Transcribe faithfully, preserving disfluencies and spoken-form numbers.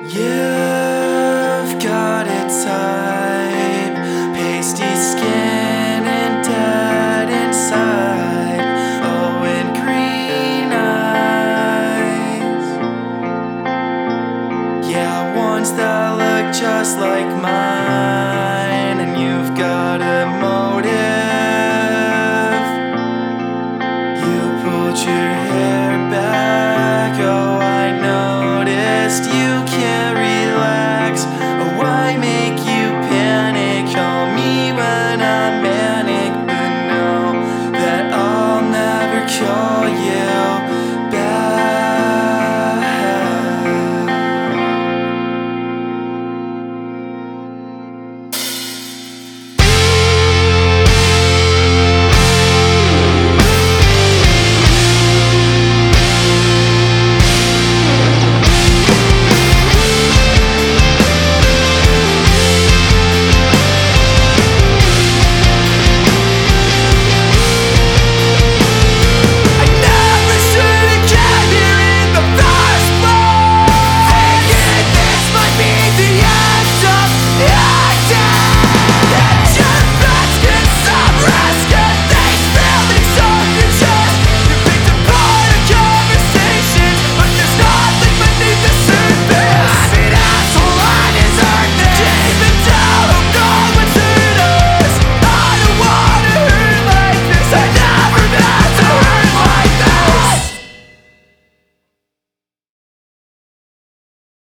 You've got a type, pasty skin and dead inside. Oh, and green eyes. Yeah, ones that look just like mine. And you've got a motive. You pulled your hair